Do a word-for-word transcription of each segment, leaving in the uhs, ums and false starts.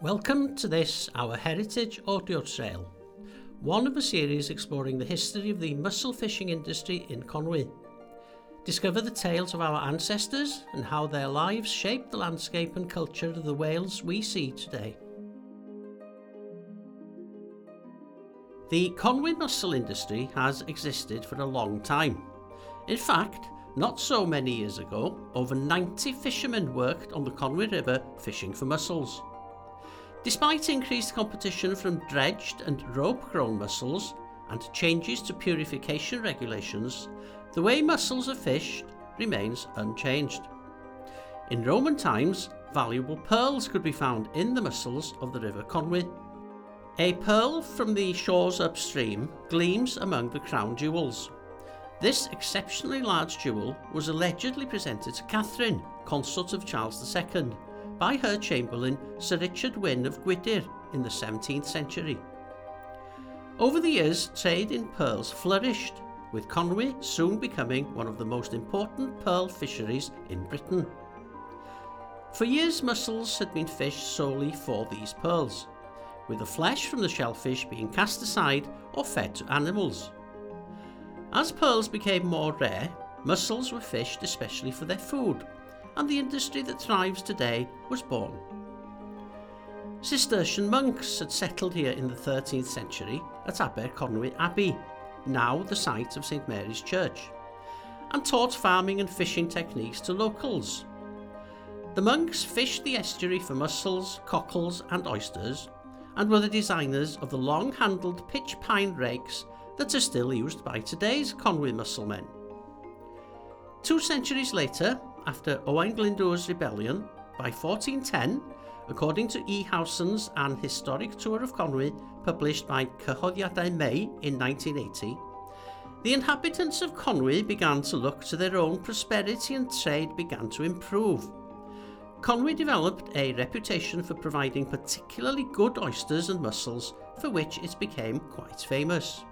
Welcome to this, our Heritage Audio Trail, one of a series exploring the history of the mussel fishing industry in Conwy. Discover the tales of our ancestors and how their lives shaped the landscape and culture of the Wales we see today. The Conwy mussel industry has existed for a long time. In fact, not so many years ago, over ninety fishermen worked on the Conwy River fishing for mussels. Despite increased competition from dredged and rope-grown mussels and changes to purification regulations, the way mussels are fished remains unchanged. In Roman times, valuable pearls could be found in the mussels of the River Conwy. A pearl from the shores upstream gleams among the crown jewels. This exceptionally large jewel was allegedly presented to Catherine, consort of Charles the Second, by her chamberlain Sir Richard Wynne of Gwydir in the seventeenth century. Over the years, trade in pearls flourished, with Conwy soon becoming one of the most important pearl fisheries in Britain. For years, mussels had been fished solely for these pearls, with the flesh from the shellfish being cast aside or fed to animals. As pearls became more rare, mussels were fished especially for their food, and the industry that thrives today was born. Cistercian monks had settled here in the thirteenth century at Aberconwy Abbey, now the site of Saint Mary's Church, and taught farming and fishing techniques to locals. The monks fished the estuary for mussels, cockles and oysters, and were the designers of the long-handled pitch pine rakes that are still used by today's Conwy musselmen. Two centuries later, after Owain Glyndwr's rebellion, by fourteen ten, according to E. Howson's An Historic Tour of Conwy, published by Cyhoeddiadau May in nineteen eighty, the inhabitants of Conwy began to look to their own prosperity and trade began to improve. Conwy developed a reputation for providing particularly good oysters and mussels, for which it became quite famous.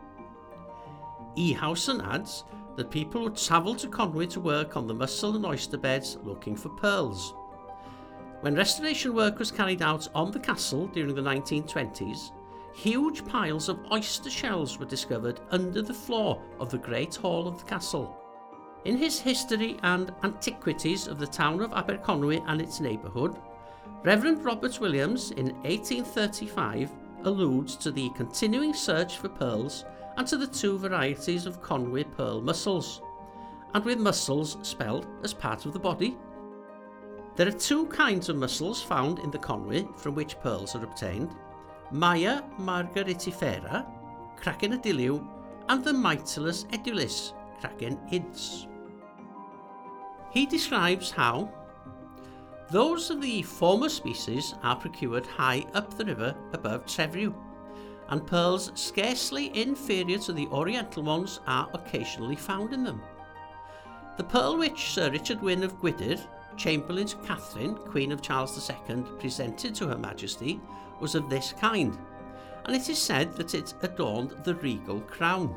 E. Howson adds that people would travel to Conwy to work on the mussel and oyster beds looking for pearls. When restoration work was carried out on the castle during the nineteen twenties, huge piles of oyster shells were discovered under the floor of the Great Hall of the castle. In his History and Antiquities of the town of Aberconwy and its neighbourhood, Reverend Robert Williams in eighteen thirty-five alludes to the continuing search for pearls and to the two varieties of Conwy pearl mussels, and with mussels spelled as part of the body. There are two kinds of mussels found in the Conwy from which pearls are obtained: Maia margaritifera, Cragen Adiliw, and the Mytilus edulis, Cragen ids. He describes how those of the former species are procured high up the river above Trefrw, and pearls scarcely inferior to the oriental ones are occasionally found in them. The pearl which Sir Richard Wynne of Gwydir, chamberlain to Catherine, Queen of Charles the Second, presented to Her Majesty was of this kind, and it is said that it adorned the regal crown.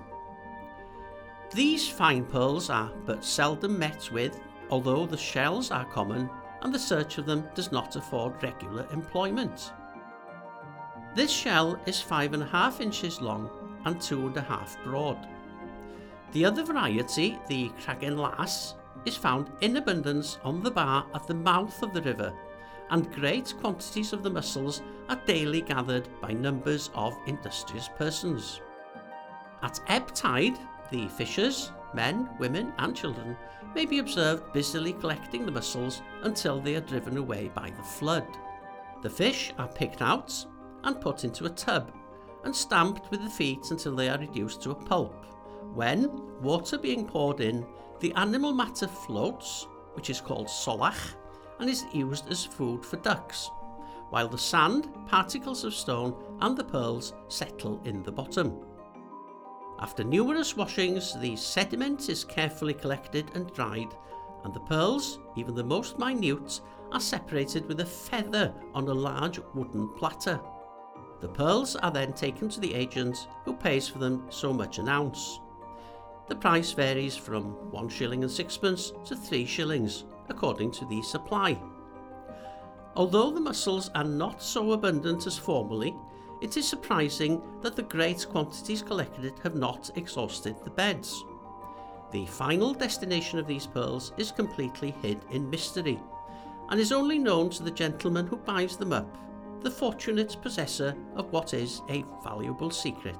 These fine pearls are but seldom met with, although the shells are common and the search of them does not afford regular employment. This shell is five and a half inches long and two and a half broad. The other variety, the Cragen las, is found in abundance on the bar at the mouth of the river, and great quantities of the mussels are daily gathered by numbers of industrious persons. At ebb tide, the fishers, men, women and children, may be observed busily collecting the mussels until they are driven away by the flood. The fish are picked out and put into a tub and stamped with the feet until they are reduced to a pulp, when, water being poured in, the animal matter floats, which is called solach, and is used as food for ducks, while the sand, particles of stone and the pearls settle in the bottom. After numerous washings, the sediment is carefully collected and dried, and the pearls, even the most minute, are separated with a feather on a large wooden platter. The pearls are then taken to the agent, who pays for them so much an ounce. The price varies from one shilling and sixpence to three shillings, according to the supply. Although the mussels are not so abundant as formerly, it is surprising that the great quantities collected have not exhausted the beds. The final destination of these pearls is completely hid in mystery, and is only known to the gentleman who buys them up, the fortunate possessor of what is a valuable secret.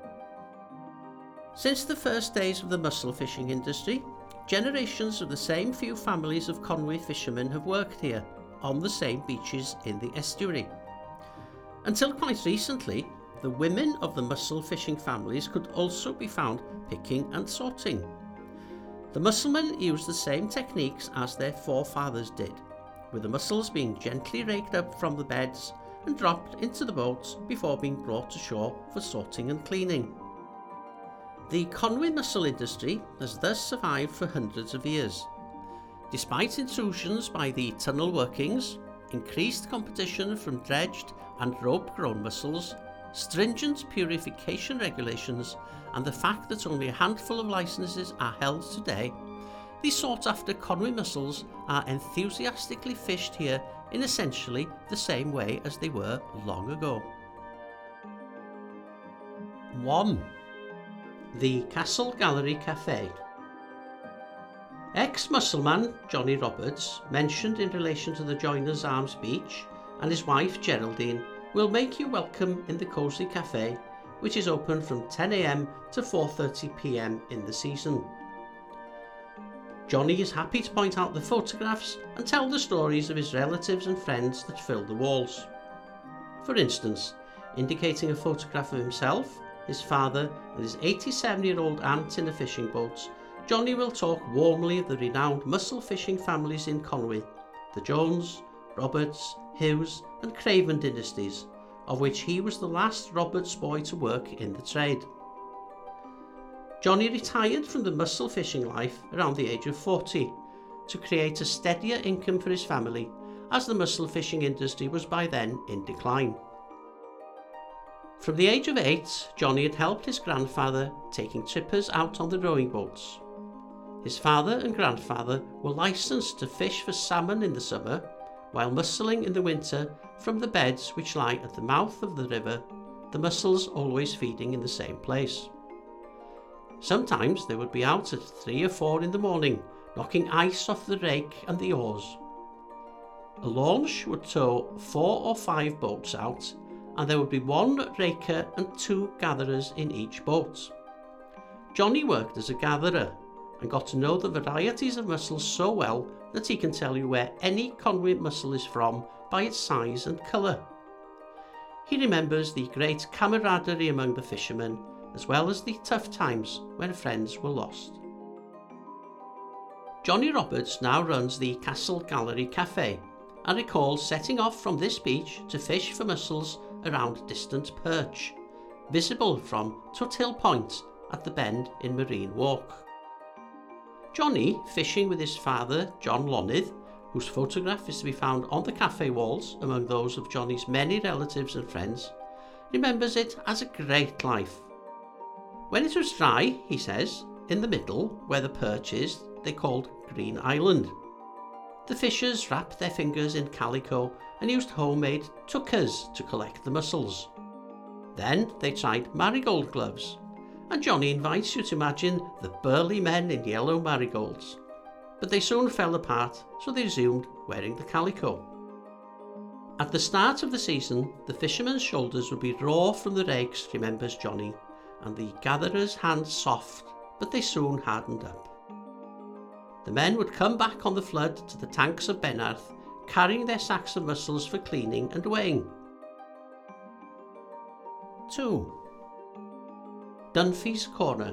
Since the first days of the mussel fishing industry, generations of the same few families of Conwy fishermen have worked here, on the same beaches in the estuary. Until quite recently, the women of the mussel fishing families could also be found picking and sorting. The musselmen used the same techniques as their forefathers did, with the mussels being gently raked up from the beds and dropped into the boats before being brought to shore for sorting and cleaning. The Conwy mussel industry has thus survived for hundreds of years. Despite intrusions by the tunnel workings, increased competition from dredged and rope-grown mussels, stringent purification regulations, and the fact that only a handful of licenses are held today, the sought-after Conwy mussels are enthusiastically fished here in essentially the same way as they were long ago. one. The Castle Gallery Cafe. Ex-musselman Johnny Roberts, mentioned in relation to the Joiners Arms Beach, and his wife Geraldine will make you welcome in the Cosy Cafe, which is open from ten a m to four thirty p m in the season. Johnny is happy to point out the photographs and tell the stories of his relatives and friends that fill the walls. For instance, indicating a photograph of himself, his father and his eighty-seven-year-old aunt in a fishing boat, Johnny will talk warmly of the renowned mussel fishing families in Conwy, the Jones, Roberts, Hughes and Craven dynasties, of which he was the last Roberts boy to work in the trade. Johnny retired from the mussel fishing life around the age of forty to create a steadier income for his family, as the mussel fishing industry was by then in decline. From the age of eight, Johnny had helped his grandfather taking trippers out on the rowing boats. His father and grandfather were licensed to fish for salmon in the summer, while musseling in the winter from the beds which lie at the mouth of the river, the mussels always feeding in the same place. Sometimes they would be out at three or four in the morning, knocking ice off the rake and the oars. A launch would tow four or five boats out, and there would be one raker and two gatherers in each boat. Johnny worked as a gatherer and got to know the varieties of mussels so well that he can tell you where any Conwy mussel is from by its size and colour. He remembers the great camaraderie among the fishermen, as well as the tough times when friends were lost. Johnny Roberts now runs the Castle Gallery Cafe and recalls setting off from this beach to fish for mussels around distant perch, visible from Tuthill Point at the bend in Marine Walk. Johnny, fishing with his father John Lonydd, whose photograph is to be found on the cafe walls among those of Johnny's many relatives and friends, remembers it as a great life. When it was dry, he says, in the middle, where the perch is, they called Green Island. The fishers wrapped their fingers in calico and used homemade tuckers to collect the mussels. Then they tried marigold gloves, and Johnny invites you to imagine the burly men in yellow marigolds. But they soon fell apart, so they resumed wearing the calico. At the start of the season, the fishermen's shoulders would be raw from the rakes, remembers Johnny, and the gatherers' hands soft, but they soon hardened up. The men would come back on the flood to the tanks of Benarth, carrying their sacks of mussels for cleaning and weighing. two. Dunphy's Corner.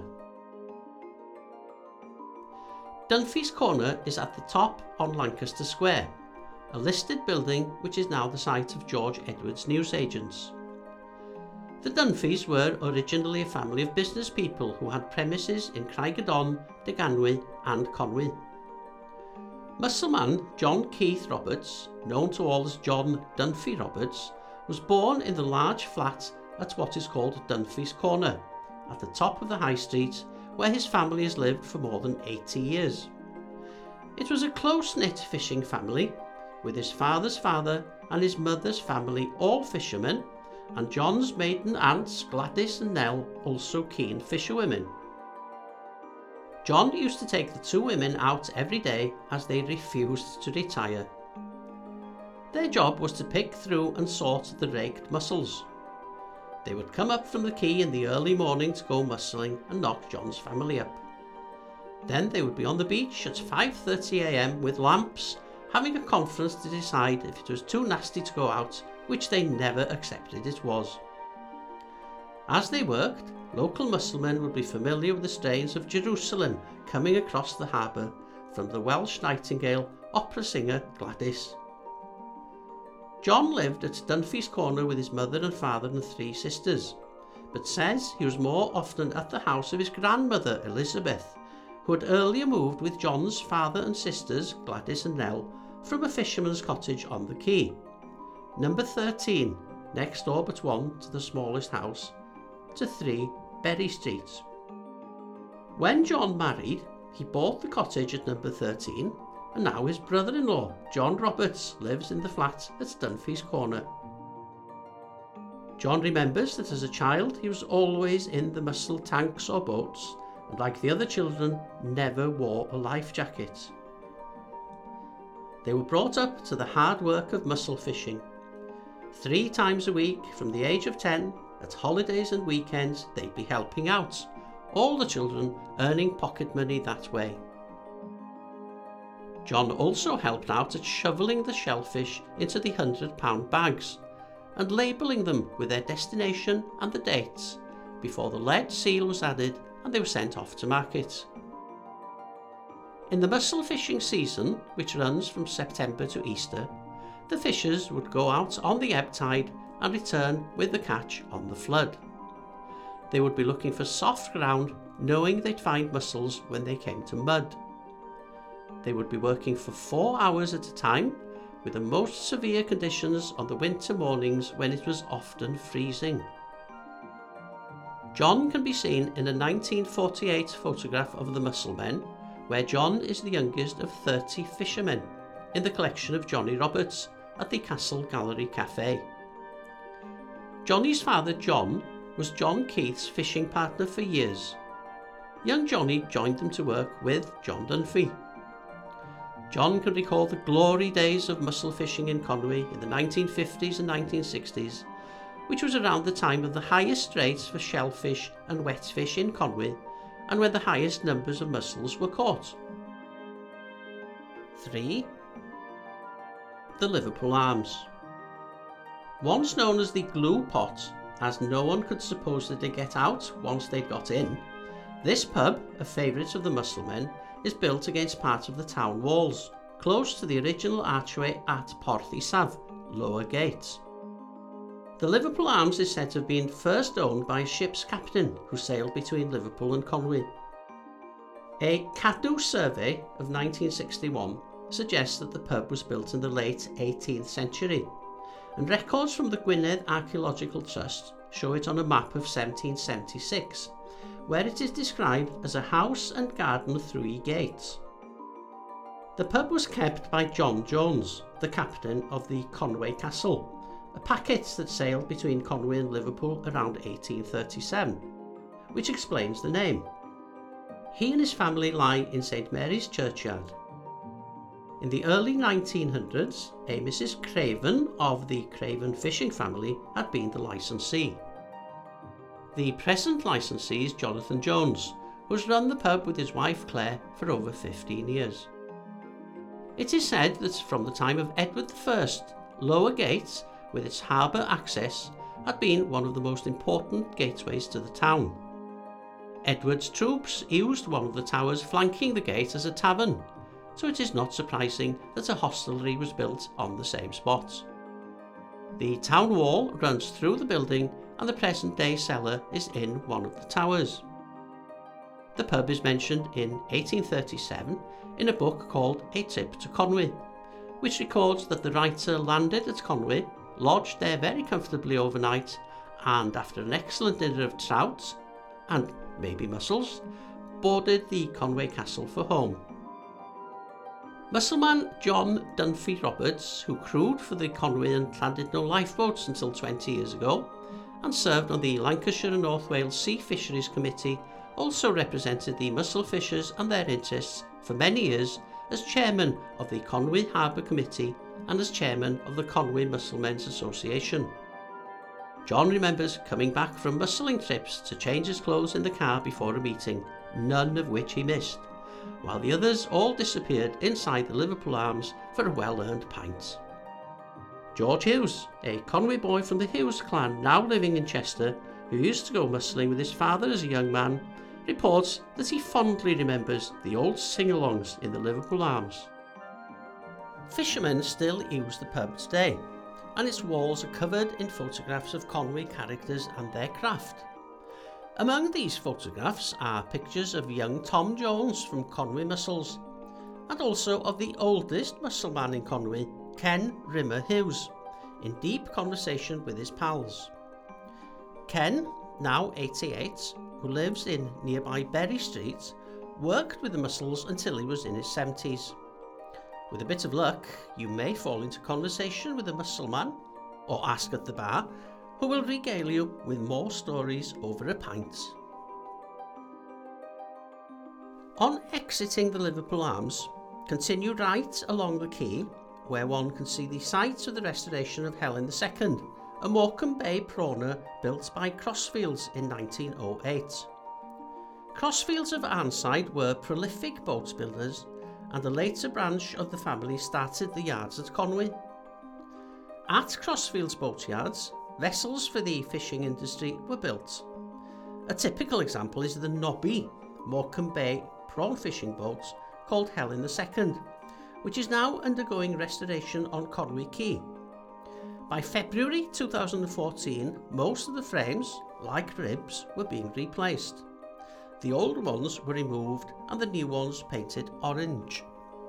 Dunphy's Corner is at the top on Lancaster Square, a listed building which is now the site of George Edwards Newsagents. The Dunphys were originally a family of business people who had premises in Craigerdon, Deganwy and Conwy. Musselman John Keith Roberts, known to all as John Dunphy Roberts, was born in the large flat at what is called Dunphy's Corner, at the top of the High Street, where his family has lived for more than eighty years. It was a close-knit fishing family, with his father's father and his mother's family all fishermen, and John's maiden aunts Gladys and Nell also keen fisherwomen. John used to take the two women out every day as they refused to retire. Their job was to pick through and sort the raked mussels. They would come up from the quay in the early morning to go mussling and knock John's family up. Then they would be on the beach at five thirty a m with lamps, having a conference to decide if it was too nasty to go out, which they never accepted it was. As they worked, local musselmen would be familiar with the strains of Jerusalem coming across the harbour from the Welsh nightingale opera singer Gladys. John lived at Dunphy's Corner with his mother and father and three sisters, but says he was more often at the house of his grandmother Elizabeth, who had earlier moved with John's father and sisters, Gladys and Nell, from a fisherman's cottage on the quay, number thirteen, next door but one to the smallest house, to three Berry Street. When John married, he bought the cottage at number thirteen, and now his brother-in-law, John Roberts, lives in the flat at Dunphy's Corner. John remembers that as a child he was always in the mussel tanks or boats, and like the other children, never wore a life jacket. They were brought up to the hard work of mussel fishing. Three times a week from the age of ten, at holidays and weekends, they'd be helping out, all the children earning pocket money that way. John also helped out at shoveling the shellfish into the hundred pound bags and labelling them with their destination and the dates before the lead seal was added and they were sent off to market. In the mussel fishing season, which runs from September to Easter, the fishers would go out on the ebb tide and return with the catch on the flood. They would be looking for soft ground, knowing they'd find mussels when they came to mud. They would be working for four hours at a time, with the most severe conditions on the winter mornings when it was often freezing. John can be seen in a nineteen forty-eight photograph of the Musselmen, where John is the youngest of thirty fishermen, in the collection of Johnny Roberts at the Castle Gallery Cafe. Johnny's father, John, was John Keith's fishing partner for years. Young Johnny joined them to work with John Dunphy. John can recall the glory days of mussel fishing in Conwy in the nineteen fifties and nineteen sixties, which was around the time of the highest rates for shellfish and wetfish in Conwy, and when the highest numbers of mussels were caught. three. The Liverpool Arms. Once known as the Glue Pot, as no one could supposedly get out once they'd got in, this pub, a favourite of the Musselmen, is built against part of the town walls, close to the original archway at Porth Isaf, Lower Gate. The Liverpool Arms is said to have been first owned by a ship's captain who sailed between Liverpool and Conwy. A Cadw survey of nineteen sixty-one suggests that the pub was built in the late eighteenth century, and records from the Gwynedd Archaeological Trust show it on a map of seventeen seventy-six, where it is described as a house and garden with three gates. The pub was kept by John Jones, the captain of the Conway Castle, a packet that sailed between Conwy and Liverpool around eighteen thirty-seven, which explains the name. He and his family lie in Saint Mary's Churchyard. In the early nineteen hundreds, a Missus Craven of the Craven fishing family had been the licensee. The present licensee is Jonathan Jones, who has run the pub with his wife Claire for over fifteen years. It is said that from the time of Edward the First, Lower Gate, with its harbour access, had been one of the most important gateways to the town. Edward's troops used one of the towers flanking the gate as a tavern, so it is not surprising that a hostelry was built on the same spot. The town wall runs through the building and the present-day cellar is in one of the towers. The pub is mentioned in eighteen thirty-seven in a book called A Trip to Conwy, which records that the writer landed at Conwy, lodged there very comfortably overnight, and after an excellent dinner of trout, and maybe mussels, boarded the Conway Castle for home. Musselman John Dunphy Roberts, who crewed for the Conwy and Llandudno lifeboats until twenty years ago, and served on the Lancashire and North Wales Sea Fisheries Committee, also represented the mussel fishers and their interests for many years as chairman of the Conwy Harbour Committee and as chairman of the Conwy Musselmen's Association. John remembers coming back from musselling trips to change his clothes in the car before a meeting, none of which he missed, while the others all disappeared inside the Liverpool Arms for a well-earned pint. George Hughes, a Conwy boy from the Hughes clan now living in Chester, who used to go musselling with his father as a young man, reports that he fondly remembers the old sing-alongs in the Liverpool Arms. Fishermen still use the pub today, and its walls are covered in photographs of Conwy characters and their craft. Among these photographs are pictures of young Tom Jones from Conwy Mussels, and also of the oldest musselman in Conwy, Ken Rimmer Hughes, in deep conversation with his pals. Ken, now eighty-eight, who lives in nearby Berry Street, worked with the mussels until he was in his seventies. With a bit of luck, you may fall into conversation with a musselman, or ask at the bar, who will regale you with more stories over a pint. On exiting the Liverpool Arms, continue right along the quay, where one can see the site of the restoration of Helen the Second, a Morecambe Bay prawner built by Crossfields in nineteen oh eight. Crossfields of Arnside were prolific boat builders, and a later branch of the family started the yards at Conwy. At Crossfields boatyards, vessels for the fishing industry were built. A typical example is the Nobby, Morecambe Bay prawn fishing boat called Helen the Second, which is now undergoing restoration on Conwy Quay. By February two thousand fourteen, most of the frames, like ribs, were being replaced. The old ones were removed and the new ones painted orange.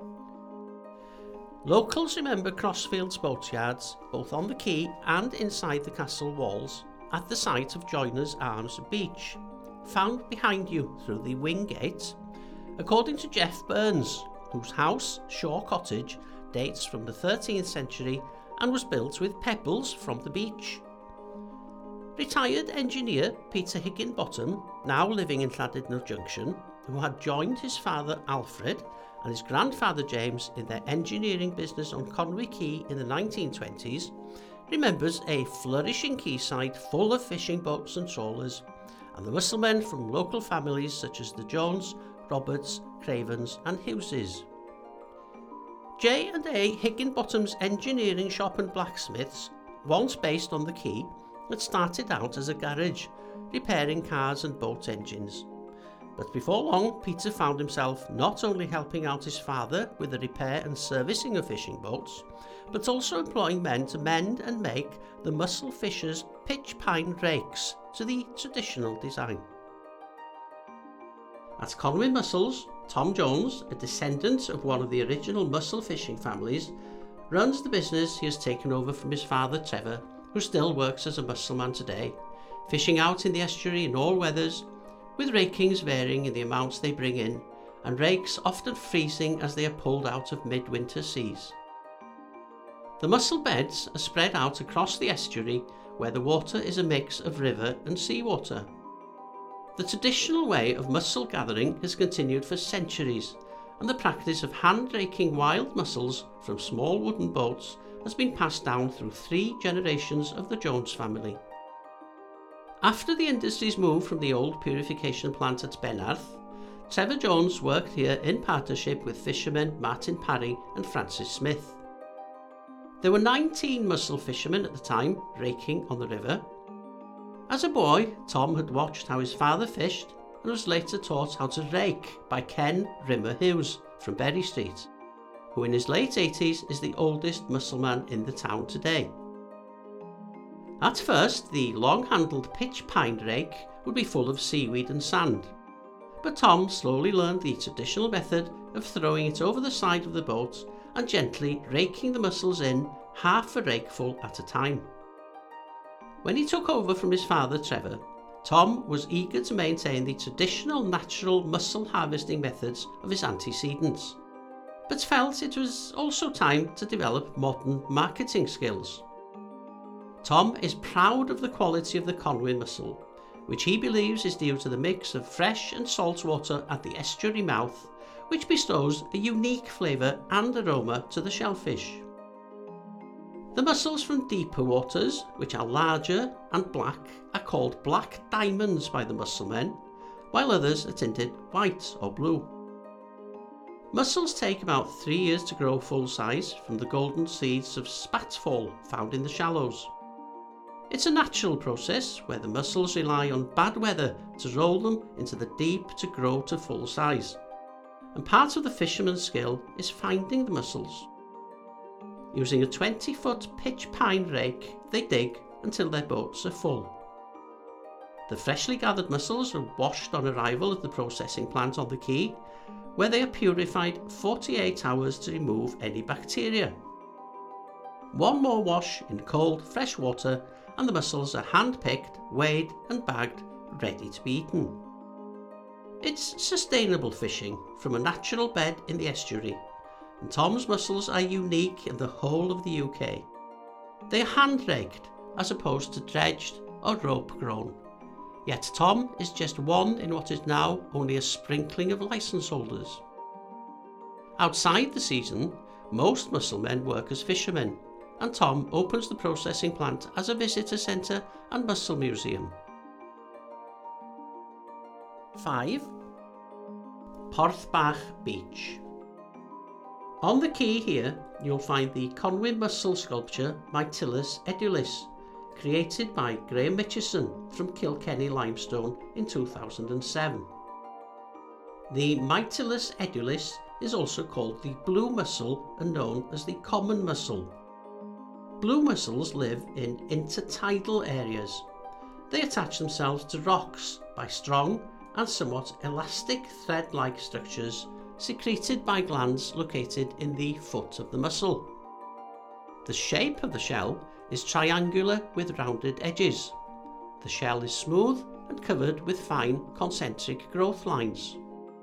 Locals remember Crossfields boatyards, both on the quay and inside the castle walls, at the site of Joiners Arms Beach, found behind you through the wing gate, according to Jeff Burns, whose house, Shaw Cottage, dates from the thirteenth century and was built with pebbles from the beach. Retired engineer Peter Higginbottom, now living in Llandudno Junction, who had joined his father Alfred and his grandfather James in their engineering business on Conwy Quay in the nineteen twenties, remembers a flourishing quayside full of fishing boats and trawlers, and the musselmen from local families such as the Jones, Roberts, Cravens and Hugheses. J and A Higginbottom's engineering shop and blacksmiths, once based on the quay, had started out as a garage, repairing cars and boat engines. But before long, Peter found himself not only helping out his father with the repair and servicing of fishing boats, but also employing men to mend and make the mussel fishers' pitch pine rakes to the traditional design. At Conwy Mussels, Tom Jones, a descendant of one of the original mussel fishing families, runs the business he has taken over from his father Trevor, who still works as a musselman today, fishing out in the estuary in all weathers, with rakings varying in the amounts they bring in, and rakes often freezing as they are pulled out of midwinter seas. The mussel beds are spread out across the estuary, where the water is a mix of river and seawater. The traditional way of mussel gathering has continued for centuries, and the practice of hand-raking wild mussels from small wooden boats has been passed down through three generations of the Jones family. After the industry's move from the old purification plant at Benarth, Trevor Jones worked here in partnership with fishermen Martin Parry and Francis Smith. There were nineteen mussel fishermen at the time raking on the river. As a boy, Tom had watched how his father fished and was later taught how to rake by Ken Rimmer Hughes from Berry Street, who in his late eighties is the oldest musselman in the town today. At first, the long-handled pitch pine rake would be full of seaweed and sand, but Tom slowly learned the traditional method of throwing it over the side of the boat and gently raking the mussels in half a rakeful at a time. When he took over from his father Trevor, Tom was eager to maintain the traditional natural mussel harvesting methods of his antecedents. but felt it was also time to develop modern marketing skills. Tom is proud of the quality of the Conwy mussel, which he believes is due to the mix of fresh and salt water at the estuary mouth, which bestows a unique flavour and aroma to the shellfish. The mussels from deeper waters, which are larger and black, are called black diamonds by the mussel-men, while others are tinted white or blue. Mussels take about three years to grow full size from the golden seeds of spatfall found in the shallows. It's a natural process where the mussels rely on bad weather to roll them into the deep to grow to full size, and part of the fisherman's skill is finding the mussels. Using a twenty foot pitch pine rake, they dig until their boats are full. The freshly gathered mussels are washed on arrival at the processing plant on the quay, where they are purified forty-eight hours to remove any bacteria. One more wash in cold, fresh water and the mussels are hand-picked, weighed and bagged, ready to be eaten. It's sustainable fishing from a natural bed in the estuary, and Tom's mussels are unique in the whole of the U K. They are hand-raked as opposed to dredged or rope-grown. Yet Tom is just one in what is now only a sprinkling of licence holders. Outside the season, most mussel-men work as fishermen, and Tom opens the processing plant as a visitor centre and mussel museum. five. Porthbach Beach. On the quay here, you'll find the Conwy mussel sculpture Mytilus edulis, created by Graham Mitchison from Kilkenny limestone in two thousand seven. The Mytilus edulis is also called the blue mussel and known as the common mussel. Blue mussels live in intertidal areas. They attach themselves to rocks by strong and somewhat elastic thread-like structures secreted by glands located in the foot of the mussel. The shape of the shell is triangular with rounded edges. The shell is smooth and covered with fine concentric growth lines.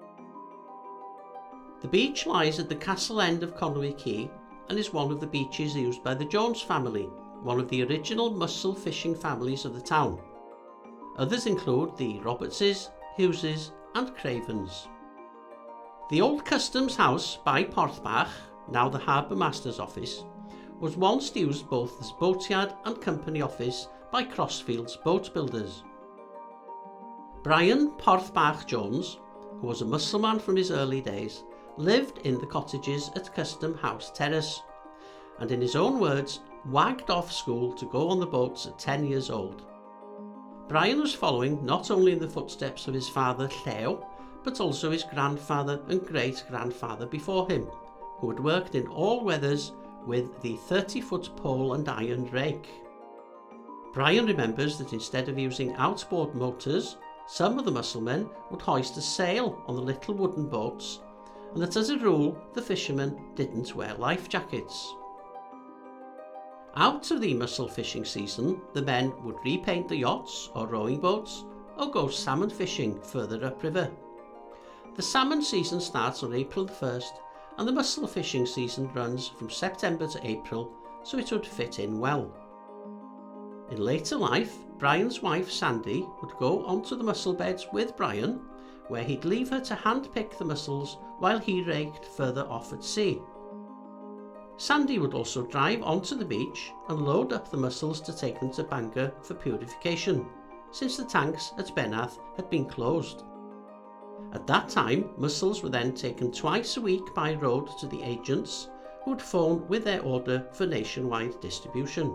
The beach lies at the castle end of Conwy Quay and is one of the beaches used by the Jones family, one of the original mussel fishing families of the town. Others include the Robertses, Hugheses and Cravens. The old customs house by Porthbach, now the Harbour Master's office, was once used both as boatyard and company office by Crossfields boat builders. Brian Porthbach Jones, who was a mussel-man from his early days, lived in the cottages at Custom House Terrace, and in his own words, wagged off school to go on the boats at ten years old. Brian was following not only in the footsteps of his father Llew, but also his grandfather and great-grandfather before him, who had worked in all weathers with the thirty foot pole and iron rake. Brian remembers that instead of using outboard motors, some of the mussel-men would hoist a sail on the little wooden boats, and that as a rule the fishermen didn't wear life jackets. Out of the mussel fishing season, the men would repaint the yachts or rowing boats or go salmon fishing further upriver. The salmon season starts on April the first and the mussel fishing season runs from September to April, so it would fit in well. In later life, Brian's wife Sandy would go onto the mussel beds with Brian, where he'd leave her to hand-pick the mussels while he raked further off at sea. Sandy would also drive onto the beach and load up the mussels to take them to Bangor for purification, since the tanks at Benath had been closed. At that time, mussels were then taken twice a week by road to the agents, who would phone with their order for nationwide distribution.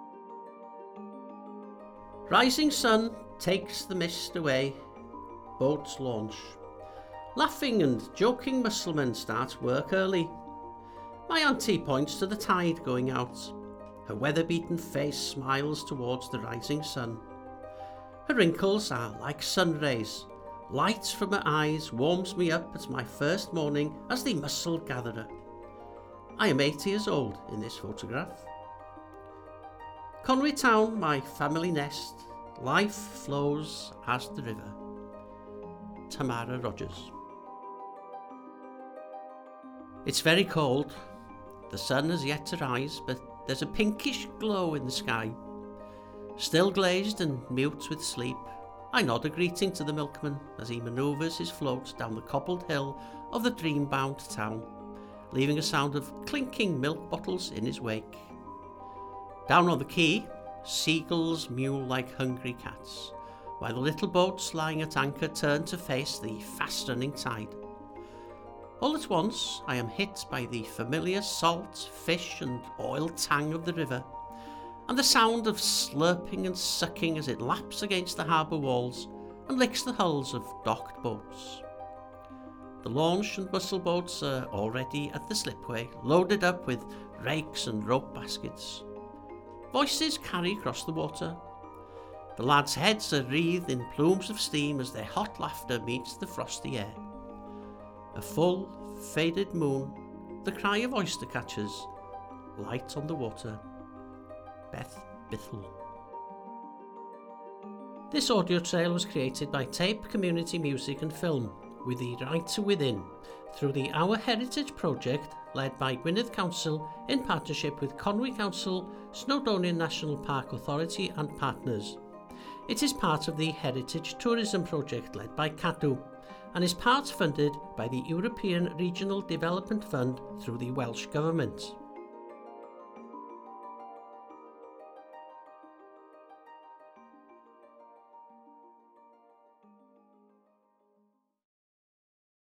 Rising sun takes the mist away. Boats launch. Laughing and joking musselmen start work early. My auntie points to the tide going out. Her weather-beaten face smiles towards the rising sun. Her wrinkles are like sun rays. Light from her eyes warms me up at my first morning as the mussel gatherer. I am eight years old in this photograph. Conwy Town, my family nest. Life flows as the river. Tamara Rogers. It's very cold. The sun has yet to rise, but there's a pinkish glow in the sky. Still glazed and mute with sleep, I nod a greeting to the milkman as he manoeuvres his float down the cobbled hill of the dream-bound town, leaving a sound of clinking milk bottles in his wake. Down on the quay, seagulls mew like hungry cats, while the little boats lying at anchor turn to face the fast-running tide. All at once, I am hit by the familiar salt, fish and oil tang of the river, and the sound of slurping and sucking as it laps against the harbour walls and licks the hulls of docked boats. The launch and mussel boats are already at the slipway, loaded up with rakes and rope baskets. Voices carry across the water. The lads' heads are wreathed in plumes of steam as their hot laughter meets the frosty air. A full, faded moon, the cry of oyster catchers, light on the water. Beth Bithell. This audio trail was created by Tape Community Music and Film with the Right to Within through the Our Heritage project led by Gwynedd Council in partnership with Conwy Council, Snowdonian National Park Authority and partners. It is part of the Heritage Tourism project led by Cadw and is part funded by the European Regional Development Fund through the Welsh Government.